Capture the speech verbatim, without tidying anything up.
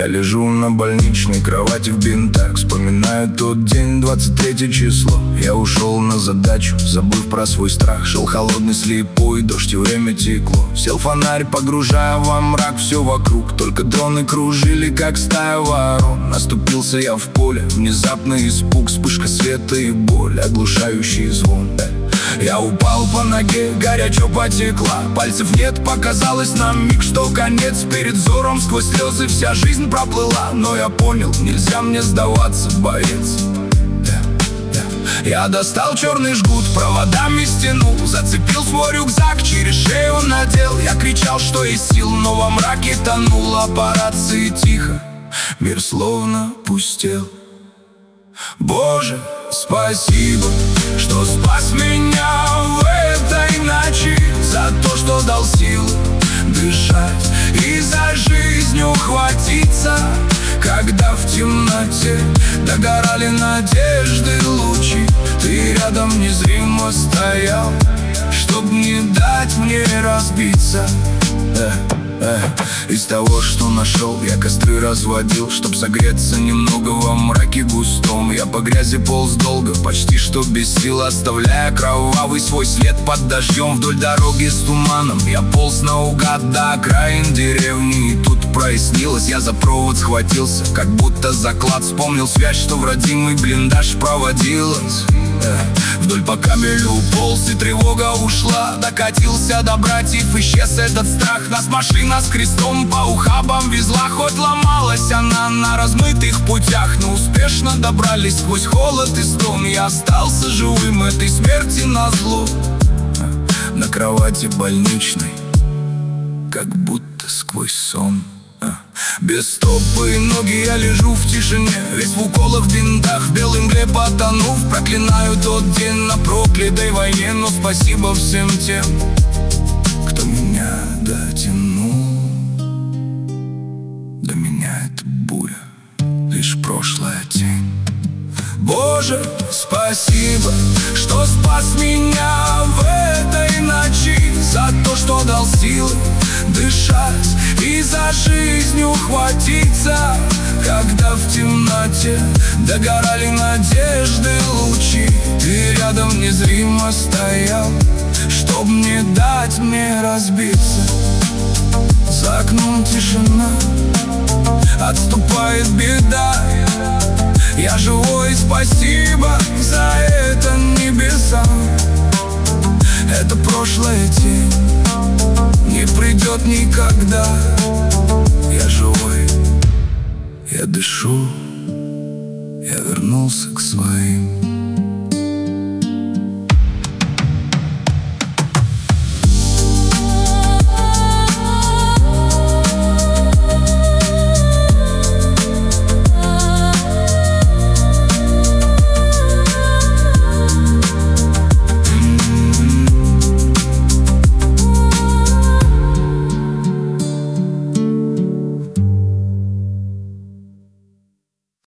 Я лежу на больничной кровати в бинтах, вспоминаю тот день, двадцать третье число. Я ушел на задачу, забыв про свой страх. Шел холодный слепой дождь, и время текло. Сел фонарь, погружая во мрак все вокруг. Только дроны кружили, как стая ворон. Наступился я в поле, внезапный испуг, вспышка света и боль, оглушающий звон. Я упал по ноге, горячо потекла, пальцев нет, показалось на миг, что конец. Перед взором сквозь слезы вся жизнь проплыла. Но я понял, нельзя мне сдаваться, боец. Я достал черный жгут, проводами стянул, зацепил свой рюкзак, через шею надел. Я кричал, что есть сил, но во мраке тонул. А по рации тихо, мир словно пустел. Боже, спасибо, что спас меня в этой ночи, за то, что дал силы дышать и за жизнь ухватиться. Когда в темноте догорали надежды лучи, ты рядом незримо стоял, чтоб не дать мне разбиться. Эх, эх. Из того, что нашел, я костры разводил, чтоб согреться немного во мраке густом. Я по грязи полз долго, почти что без сил, оставляя кровавый свой след под дождем. Вдоль дороги с туманом я полз наугад до окраин деревни. И тут прояснилось, я за провод схватился, как будто заклад. Вспомнил связь, что в родимый блиндаж проводилась. Эх. Вдоль по кабелю полз, и тревога ушла. Докатился до братьев, исчез этот страх. Нас машина с крестом по ухабам везла. Хоть ломалась она на размытых путях, но успешно добрались сквозь холод и стон. Я остался живым этой смерти назло. На кровати больничной, как будто сквозь сон. Без стопы и ноги я лежу в тишине, весь в уколах, в бинтах, в белой мгле потонув. Проклинаю тот день на проклятой войне, но спасибо всем тем, кто меня дотянул. Для меня эта буря лишь прошлая тень. Боже, спасибо, что спас меня в этой ночи, за то, что дал силы дышать и за жизнь ухватиться. Когда в темноте догорали надежды лучи, ты рядом незримо стоял, чтоб не дать мне разбиться. За окном тишина, отступает беда. Я живой, спасибо за это небесам. Это прошлое тень, не придет никогда. Я живой, я дышу, я вернулся к своим.